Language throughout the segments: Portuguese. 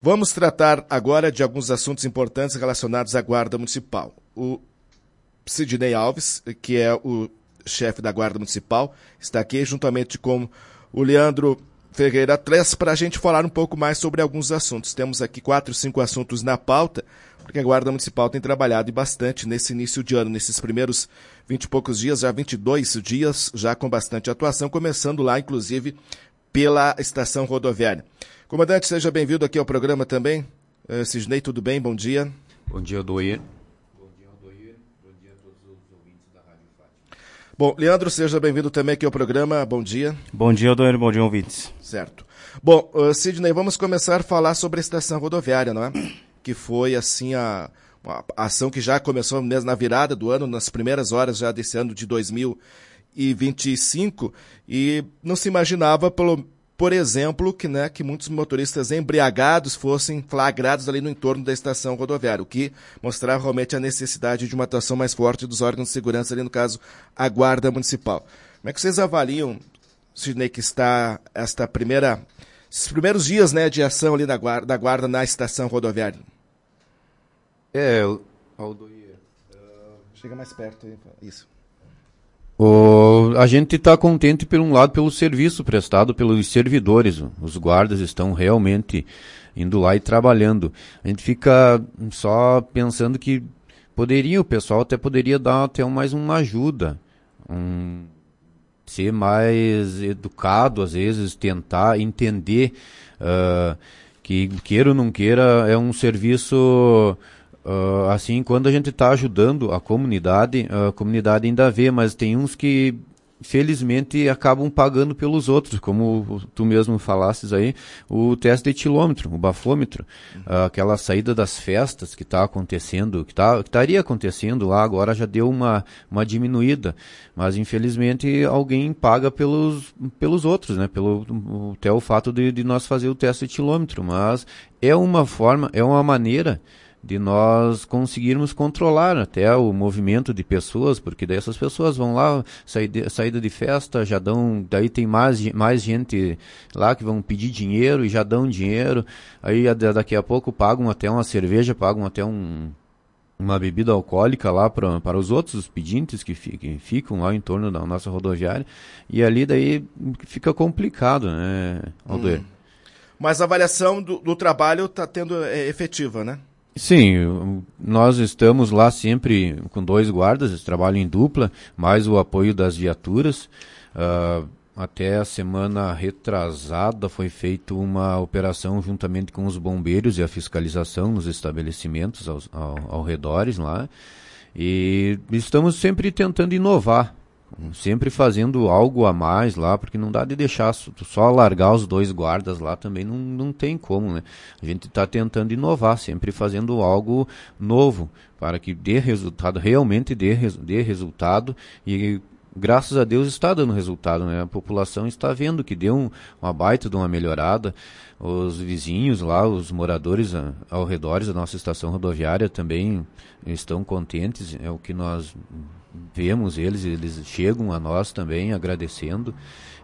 Vamos tratar agora de alguns assuntos importantes relacionados à Guarda Municipal. O Sidney Alves, que é o chefe da Guarda Municipal, está aqui juntamente com o Leandro Ferreira Tress para a gente falar um pouco mais sobre alguns assuntos. Temos aqui 4, 5 assuntos na pauta, porque a Guarda Municipal tem trabalhado bastante nesse início de ano, nesses primeiros 20 e poucos dias, já 22 dias, já com bastante atuação, começando lá, inclusive, pela estação rodoviária. Comandante, seja bem-vindo aqui ao programa também. Sidney, tudo bem? Bom dia. Bom dia, Odoir. Bom dia, Odoir. Bom dia a todos os ouvintes da Rádio Fátima. Bom, Leandro, seja bem-vindo também aqui ao programa. Bom dia. Bom dia, Odoir. Bom dia, ouvintes. Certo. Bom, Sidney, vamos começar a falar sobre a estação rodoviária, não é? Que foi, assim, a ação que já começou mesmo na virada do ano, nas primeiras horas já desse ano de 2025, e não se imaginava, por exemplo, que muitos motoristas embriagados fossem flagrados ali no entorno da estação rodoviária, o que mostrava realmente a necessidade de uma atuação mais forte dos órgãos de segurança, ali no caso, a Guarda Municipal. Como é que vocês avaliam, Sidney, que está esses primeiros dias, né, de ação ali da Guarda na estação rodoviária? Aldoir. Chega mais perto aí, isso. A gente está contente, por um lado, pelo serviço prestado pelos servidores. Os guardas estão realmente indo lá e trabalhando. A gente fica só pensando que o pessoal até poderia dar até mais uma ajuda, ser mais educado, às vezes, tentar entender que, queira ou não queira, é um serviço... assim, quando a gente está ajudando a comunidade ainda vê, mas tem uns que felizmente acabam pagando pelos outros, como tu mesmo falasses aí, o teste de etilômetro, o bafômetro, aquela saída das festas que está acontecendo, que estaria acontecendo lá, agora já deu uma diminuída, mas infelizmente alguém paga pelos outros, né, até o fato de nós fazer o teste de etilômetro, mas é uma maneira de nós conseguirmos controlar até o movimento de pessoas, porque daí essas pessoas vão lá, saída de festa, já dão, daí tem mais gente lá que vão pedir dinheiro e já dão dinheiro, aí daqui a pouco pagam até uma cerveja, pagam até uma bebida alcoólica lá para os outros pedintes que ficam lá em torno da nossa rodoviária, e ali daí fica complicado, né, Aldoir? Mas a avaliação do trabalho está tendo efetiva, né? Sim, nós estamos lá sempre com 2 guardas, eles trabalham em dupla, mais o apoio das viaturas. Até a semana retrasada foi feita uma operação juntamente com os bombeiros e a fiscalização nos estabelecimentos ao redores lá. E estamos sempre tentando inovar, sempre fazendo algo a mais lá, porque não dá de deixar só largar os 2 guardas lá, também não tem como, né? A gente está tentando inovar, sempre fazendo algo novo, para que dê resultado, realmente dê resultado, e graças a Deus está dando resultado, né? A população está vendo que deu uma baita de uma melhorada, os vizinhos lá, os moradores ao redor da nossa estação rodoviária também estão contentes, é o que nós vemos, eles chegam a nós também agradecendo,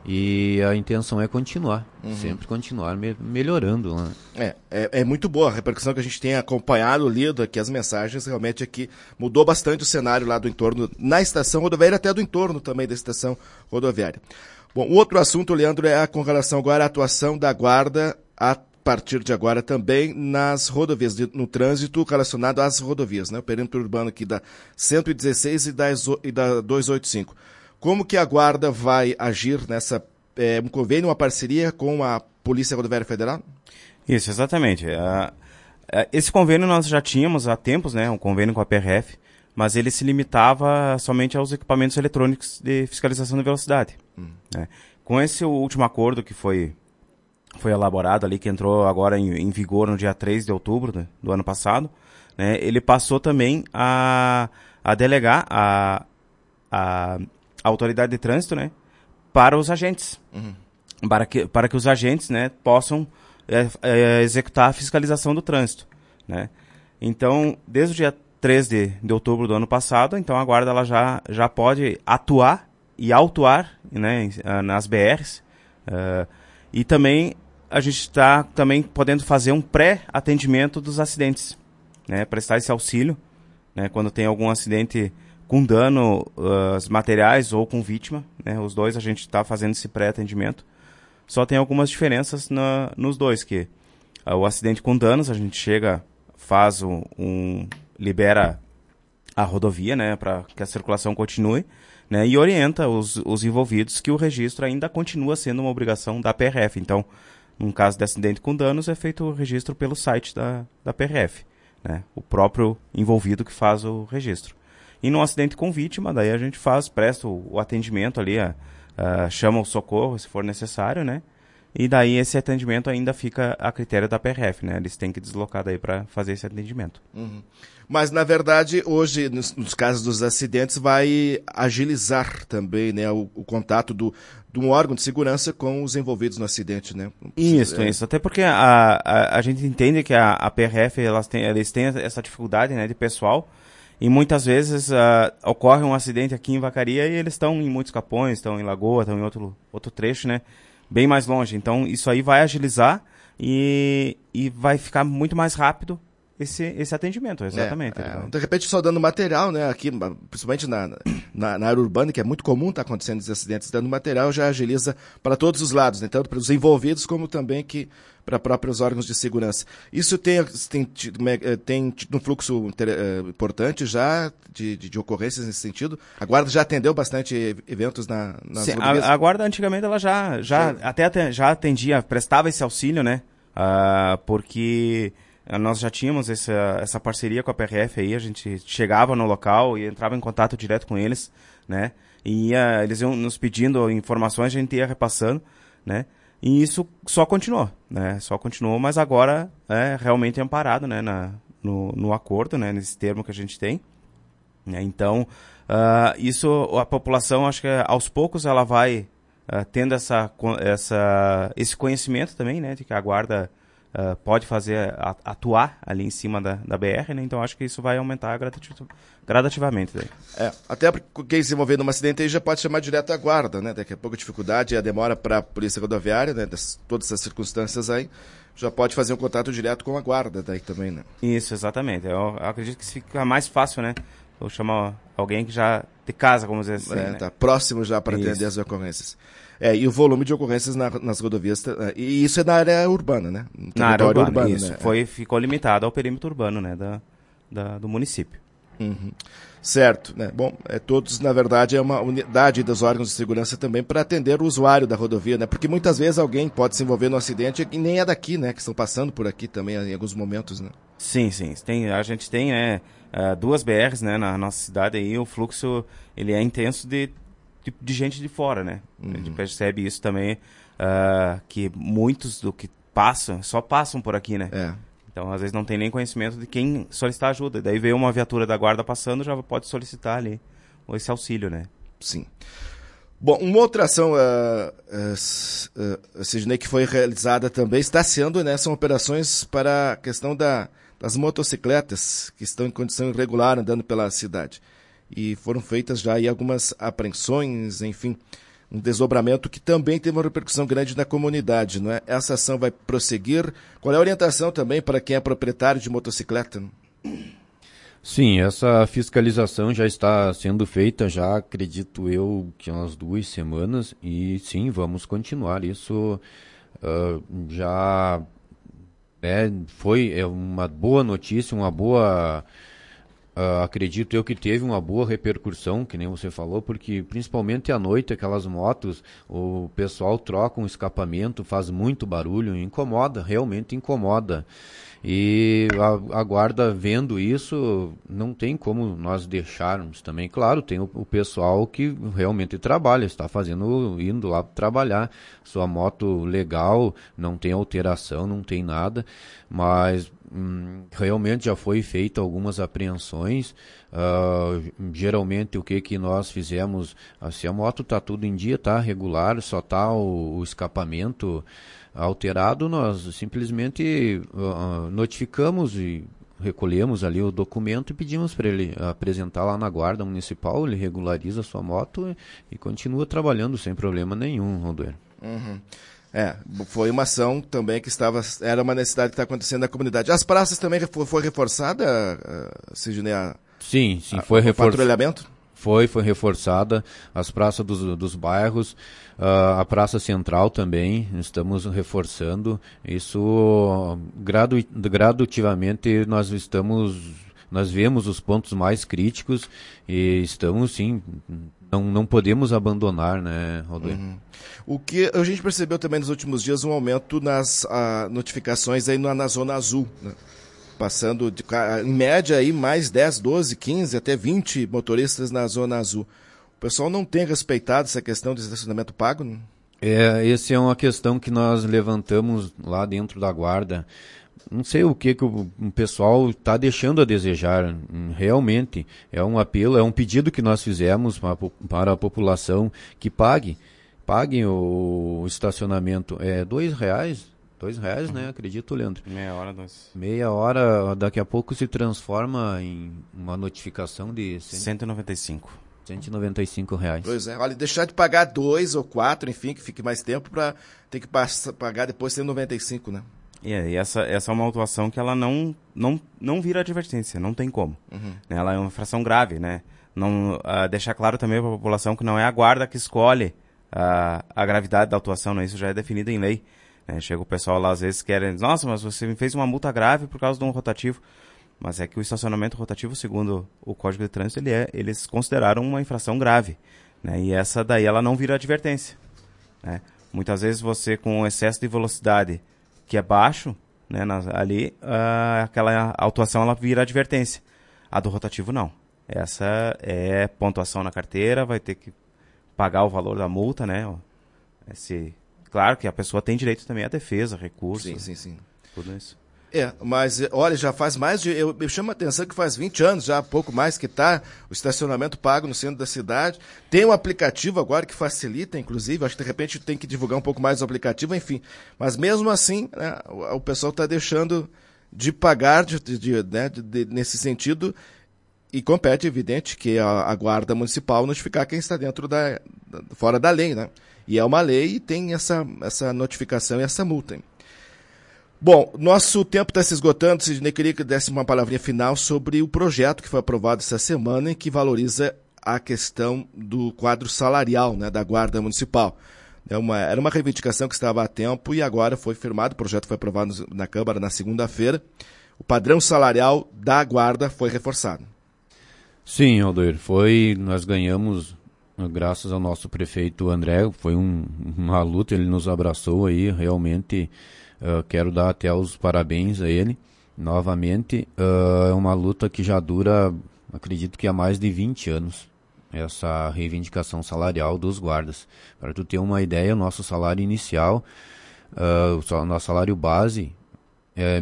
e a intenção é continuar, sempre continuar melhorando, né? É muito boa a repercussão que a gente tem acompanhado, lido aqui as mensagens, realmente aqui mudou bastante o cenário lá do entorno, na estação rodoviária, até do entorno também da estação rodoviária. Bom, o outro assunto, Leandro, é com relação agora à atuação da Guarda a partir de agora também nas rodovias, no trânsito relacionado às rodovias, né? O perímetro urbano aqui da 116 e da 285. Como que a Guarda vai agir nessa um convênio, uma parceria com a Polícia Rodoviária Federal? Isso, exatamente. Esse convênio nós já tínhamos há tempos, né? Um convênio com a PRF, mas ele se limitava somente aos equipamentos eletrônicos de fiscalização de velocidade. Né? Com esse último acordo que foi elaborado ali, que entrou agora em vigor no dia 3 de outubro do ano passado, né, ele passou também a delegar a autoridade de trânsito, né, para os agentes, para que os agentes, né, possam executar a fiscalização do trânsito, né. Então, desde o dia 3 de outubro do ano passado, então a Guarda ela já pode atuar e autuar, né, nas BRs, e também a gente está também podendo fazer um pré-atendimento dos acidentes, né? Prestar esse auxílio, né? Quando tem algum acidente com dano materiais ou com vítima, né? Os dois a gente está fazendo esse pré-atendimento. Só tem algumas diferenças nos dois, que o acidente com danos, a gente chega, faz libera a rodovia, né, para que a circulação continue, né, e orienta os envolvidos que o registro ainda continua sendo uma obrigação da PRF. Então, num caso de acidente com danos, é feito o registro pelo site da PRF, né, o próprio envolvido que faz o registro. E num acidente com vítima, daí a gente presta o atendimento ali, chama o socorro se for necessário, né, e daí esse atendimento ainda fica a critério da PRF, né, eles têm que deslocar daí para fazer esse atendimento. Uhum. Mas, na verdade, hoje, nos casos dos acidentes, vai agilizar também, né, o contato de um órgão de segurança com os envolvidos no acidente, né? Isso. Até porque a gente entende que a PRF, eles têm essa dificuldade, né, de pessoal, e muitas vezes ocorre um acidente aqui em Vacaria e eles estão em muitos Capões, estão em Lagoa, estão em outro trecho, né, bem mais longe. Então, isso aí vai agilizar e vai ficar muito mais rápido esse atendimento, exatamente. De repente, só dando material, né, aqui, principalmente na área urbana, que é muito comum estar acontecendo esses acidentes, dando material já agiliza para todos os lados, né, tanto para os envolvidos como também para próprios órgãos de segurança. Isso tem tido um fluxo importante já de ocorrências nesse sentido? A Guarda já atendeu bastante eventos nas rodovias? A Guarda, antigamente, ela já atendia, prestava esse auxílio, né, porque nós já tínhamos essa parceria com a PRF aí, a gente chegava no local e entrava em contato direto com eles, né? E eles iam nos pedindo informações, a gente ia repassando, né? E isso só continuou, né? Só continuou, mas agora é realmente amparado, né? No acordo, né? Nesse termo que a gente tem, né? Então, isso a população, acho que aos poucos ela vai tendo esse conhecimento também, né? De que a Guarda pode atuar ali em cima da BR, né? Então acho que isso vai aumentar gradativamente. Daí. Até porque quem se envolver num acidente aí já pode chamar direto a Guarda, né? Daqui a pouco a dificuldade e a demora para a Polícia Rodoviária, né? Todas essas circunstâncias aí, já pode fazer um contato direto com a Guarda daí também, né? Isso, exatamente. Eu acredito que isso fica mais fácil, né? Vou chamar alguém que já de casa, como dizer assim. Né? Tá próximo já para atender as ocorrências. E o volume de ocorrências nas rodovias, e isso é na área urbana, né? Na área urbana, isso. Né? Ficou limitado ao perímetro urbano, né? Do município. Uhum. Certo, né? Bom, todos, na verdade, é uma unidade dos órgãos de segurança também para atender o usuário da rodovia, né? Porque muitas vezes alguém pode se envolver no acidente e nem é daqui, né? Que estão passando por aqui também em alguns momentos, né? Sim. A gente tem, né, 2 BRs, né, na nossa cidade aí, o fluxo, ele é intenso de gente de fora, né? A gente percebe isso também, que muitos do que passam, só passam por aqui, né? Então, às vezes, não tem nem conhecimento de quem solicitar ajuda. Daí veio uma viatura da Guarda passando, já pode solicitar ali esse auxílio, né? Sim. Bom, uma outra ação, Sidney, que foi realizada também, está sendo, né, são operações para a questão das motocicletas que estão em condição irregular andando pela cidade. E foram feitas já aí algumas apreensões, enfim, um desdobramento que também teve uma repercussão grande na comunidade, não é? Essa ação vai prosseguir. Qual é a orientação também para quem é proprietário de motocicleta? Sim, essa fiscalização já está sendo feita, já acredito eu que há umas 2 semanas, e sim, vamos continuar. Isso já foi uma boa notícia, uma boa... acredito eu que teve uma boa repercussão, que nem você falou, porque principalmente à noite, aquelas motos, o pessoal troca um escapamento, faz muito barulho, incomoda, realmente incomoda. E a Guarda vendo isso, não tem como nós deixarmos também. Claro, tem o pessoal que realmente trabalha, está indo lá trabalhar, sua moto legal, não tem alteração, não tem nada, mas realmente já foi feita algumas apreensões. Geralmente o que nós fizemos, se a moto está tudo em dia, está regular, só está o escapamento alterado, nós simplesmente notificamos e recolhemos ali o documento e pedimos para ele apresentar lá na Guarda Municipal. Ele regulariza a sua moto e continua trabalhando sem problema nenhum, Rodoeiro. Uhum. Foi uma ação também que era uma necessidade que está acontecendo na comunidade. As praças também foi reforçada, Sidney? Sim, foi reforçada. O patrulhamento? Foi reforçada. As praças dos bairros, a Praça Central também, estamos reforçando. Isso, gradativamente, nós vemos os pontos mais críticos e estamos, sim, não podemos abandonar, né, Rodolfo? Uhum. O que a gente percebeu também nos últimos dias, um aumento nas notificações aí na Zona Azul, né? Passando, em média, aí mais 10, 12, 15, até 20 motoristas na Zona Azul. O pessoal não tem respeitado essa questão de estacionamento pago, né? Essa é uma questão que nós levantamos lá dentro da Guarda. Não sei o que o pessoal está deixando a desejar. Realmente, é um apelo, é um pedido que nós fizemos para a população que paguem o estacionamento. É R$2, né? Acredito, Leandro. Meia hora, daqui a pouco se transforma em uma notificação de R$195. Pois é, olha, deixar de pagar 2 ou 4, enfim, que fique mais tempo para ter que pagar depois R$195, né? E essa é uma autuação que ela não vira advertência, não tem como. Uhum. Ela é uma infração grave, né? Deixar claro também para a população que não é a Guarda que escolhe a gravidade da autuação, né? Isso já é definido em lei. Chega o pessoal lá, às vezes, querem, nossa, mas você me fez uma multa grave por causa de um rotativo. Mas é que o estacionamento rotativo, segundo o Código de Trânsito, eles consideraram uma infração grave, né? E essa daí ela não vira advertência, né? Muitas vezes você, com excesso de velocidade que é baixo, né, aquela autuação ela vira advertência. A do rotativo não. Essa é pontuação na carteira, vai ter que pagar o valor da multa, né? Claro que a pessoa tem direito também à defesa, recurso. Sim. Tudo isso. Mas olha, já faz mais de... Eu chamo a atenção que faz 20 anos, já pouco mais, que está o estacionamento pago no centro da cidade. Tem um aplicativo agora que facilita, inclusive, acho que de repente tem que divulgar um pouco mais o aplicativo, enfim. Mas mesmo assim, né, o pessoal está deixando de pagar nesse sentido, e compete, evidente, que a Guarda Municipal notificar quem está fora da lei, né? E é uma lei e tem essa notificação e essa multa, hein? Bom, nosso tempo está se esgotando. Sidney, queria que desse uma palavrinha final sobre o projeto que foi aprovado essa semana e que valoriza a questão do quadro salarial, né, da Guarda Municipal. Era uma reivindicação que estava há tempo e agora foi firmado, o projeto foi aprovado na Câmara na segunda-feira. O padrão salarial da Guarda foi reforçado. Sim, Aldoir, nós ganhamos, graças ao nosso prefeito André, foi uma luta, ele nos abraçou aí, realmente... quero dar até os parabéns a ele, novamente. É uma luta que já dura, acredito que há mais de 20 anos, essa reivindicação salarial dos guardas. Para tu ter uma ideia, o nosso salário inicial, nosso salário base é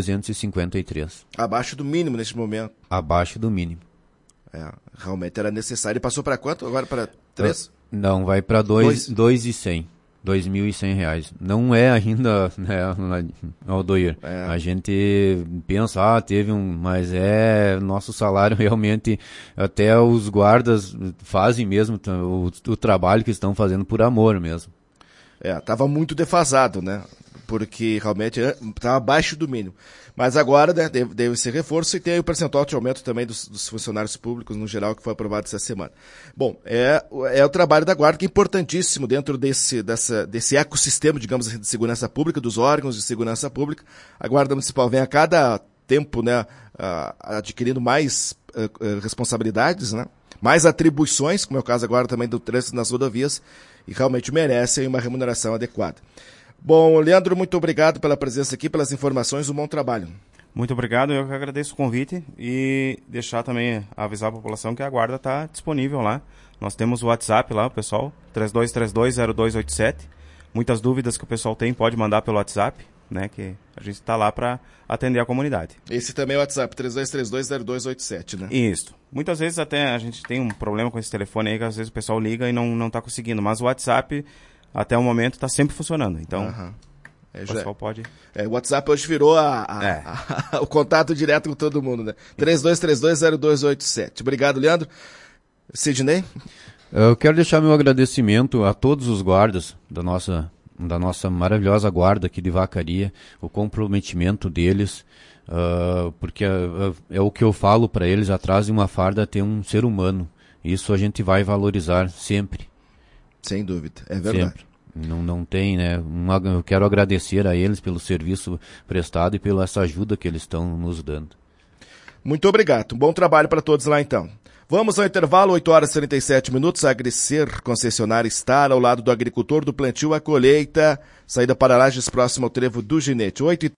1.353. Abaixo do mínimo neste momento. Abaixo do mínimo. Realmente era necessário. E passou para quanto? Agora para 3? Não, vai para 2.100. R$2.100. Não é ainda, né, Aldoir? A gente pensa, teve mas nosso salário realmente, até os guardas fazem mesmo o trabalho que estão fazendo por amor mesmo. Estava muito defasado, né? Porque realmente estava abaixo do mínimo. Mas agora, né, deve ser reforço e tem o percentual de aumento também dos funcionários públicos no geral que foi aprovado essa semana. Bom, é o trabalho da Guarda que é importantíssimo dentro desse ecossistema, digamos assim, de segurança pública, dos órgãos de segurança pública. A Guarda Municipal vem a cada tempo, né, adquirindo mais responsabilidades, né, mais atribuições, como é o caso agora também do trânsito nas rodovias, e realmente merecem uma remuneração adequada. Bom, Leandro, muito obrigado pela presença aqui, pelas informações, um bom trabalho. Muito obrigado, eu que agradeço o convite e deixar também, avisar a população que a Guarda está disponível lá. Nós temos o WhatsApp lá, pessoal, 32320287. Muitas dúvidas que o pessoal tem, pode mandar pelo WhatsApp, né, que a gente está lá para atender a comunidade. Esse também é o WhatsApp, 32320287, né? Isso. Muitas vezes até a gente tem um problema com esse telefone aí, que às vezes o pessoal liga e não está conseguindo, mas o WhatsApp... Até o momento está sempre funcionando, então o pessoal pode... O WhatsApp hoje virou o contato direto com todo mundo, né? 32320287. Obrigado, Leandro. Sidney? Eu quero deixar meu agradecimento a todos os guardas da nossa da nossa maravilhosa guarda aqui de Vacaria, o comprometimento deles, porque é o que eu falo para eles, atrás de uma farda tem um ser humano. Isso a gente vai valorizar sempre. Sem dúvida, é verdade. Sempre. Não tem, né? Eu quero agradecer a eles pelo serviço prestado e pela essa ajuda que eles estão nos dando. Muito obrigado. Um bom trabalho para todos lá, então. Vamos ao intervalo, 8h37. A Agricer, concessionária Star, ao lado do agricultor, do plantio à colheita. Saída para Lages, próximo ao trevo do Ginete. 8h